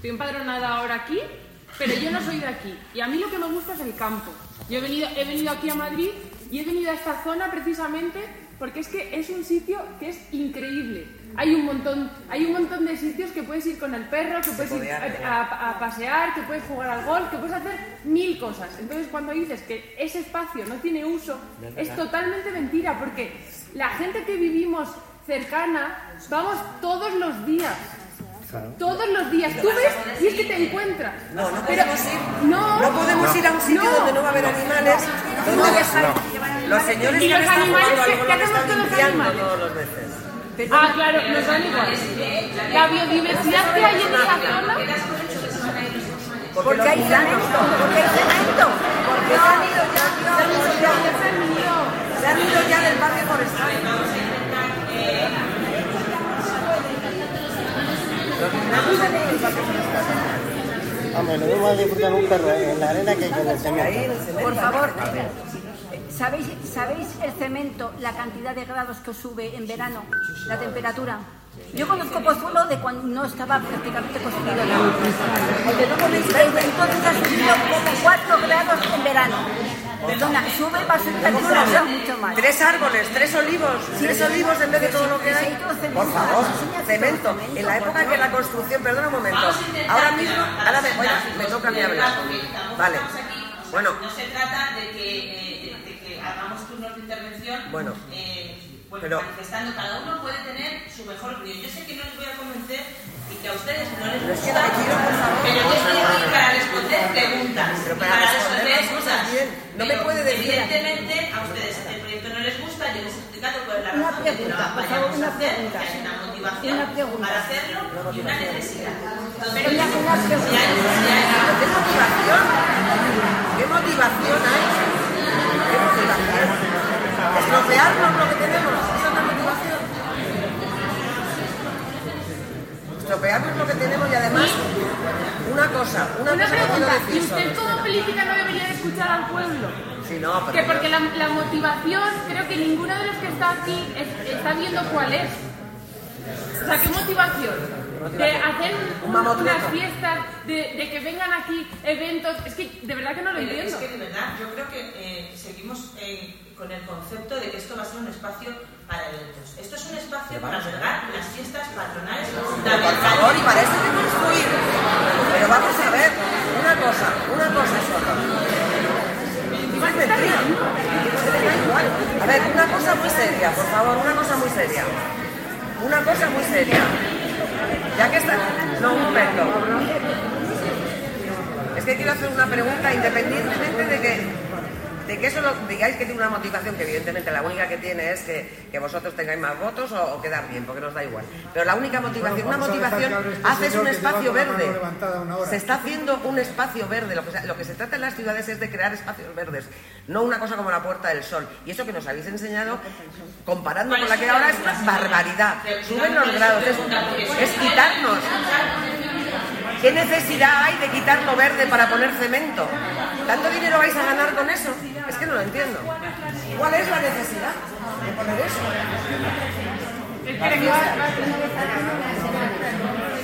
Estoy empadronada ahora aquí, pero yo no soy de aquí. Y a mí lo que me gusta es el campo. Yo he venido aquí a Madrid y he venido a esta zona precisamente porque es que es un sitio que es increíble. Hay un montón de sitios que puedes ir con el perro, que puedes ir a pasear, que puedes jugar al golf, que puedes hacer 1000 cosas. Entonces, cuando dices que ese espacio no tiene uso, es totalmente mentira, porque la gente que vivimos cercana, vamos todos los días. Claro. Todos los días. Tú ves y es que te encuentras. No podemos ir a un sitio donde no va a haber animales. Los señores ¿y que los animales qué hacemos con los animales? Todos los veces. Claro, nos dan igual. La biodiversidad que hay en esa zona. Porque hay cemento. Porque se han ido ya del parque forestal. Hombre, lo mismo disfrutar un perro en la arena que con el cemento. Por favor, ¿sabéis el cemento, la cantidad de grados que sube en verano, la temperatura? Yo conozco Pozuelo de cuando no estaba prácticamente construido ya. Porque no podéis ver, entonces ha subido como 4 grados en verano. Perdona, sube para subir la temperatura mucho más. 3 árboles, 3 olivos, 3 olivos en vez de todo lo que hay. Por favor, cemento. En la época que la construcción, perdona un momento. Ahora mismo, me toca a mí hablar. Vale. Bueno. No se trata de que hagamos turnos de intervención. Bueno. Pero manifestando, cada uno puede tener su mejor opinión. Yo sé que no les voy a convencer y que a ustedes no les gusta, pero yo estoy aquí para responder preguntas, para responder cosas. No me puede decir. Evidentemente, a ustedes el proyecto no les gusta, yo les he explicado cuál es la razón de que lo vayamos a hacer, que hay una motivación para hacerlo y una necesidad. Entonces, ¿Qué motivación hay? ¿Qué motivación? Estropearnos lo que tenemos, esa es la motivación. Estropearnos lo que tenemos y además, una cosa que quiero decir. ¿Y usted como política no debería de escuchar al pueblo? Sí, no, pero... Que porque la motivación, creo que ninguno de los que está aquí está viendo cuál es. O sea, ¿qué motivación? De hacer unas fiestas, de que vengan aquí eventos. Es que de verdad que no lo entiendo. Es que de verdad, yo creo que seguimos con el concepto de que esto va a ser un espacio para eventos. Esto es un espacio para albergar las fiestas patronales. Por favor, y para eso hay que construir. Pero vamos a ver, una cosa solo. Es mentira. A ver, una cosa muy seria, por favor, una cosa muy seria. Ya que está... No, un momento. Es que quiero hacer una pregunta independientemente de que eso lo digáis que tiene una motivación, que evidentemente la única que tiene es que vosotros tengáis más votos o quedar bien, porque nos da igual. Pero la única motivación, una motivación, haces un espacio verde. Se está haciendo un espacio verde. Lo que se trata en las ciudades es de crear espacios verdes, no una cosa como la Puerta del Sol. Y eso que nos habéis enseñado, comparando con la que ahora, es una barbaridad. Suben los grados, es quitarnos. ¿Qué necesidad hay de quitar lo verde para poner cemento? ¿Tanto dinero vais a ganar con eso? Es que no lo entiendo. ¿Cuál es la necesidad de poner eso?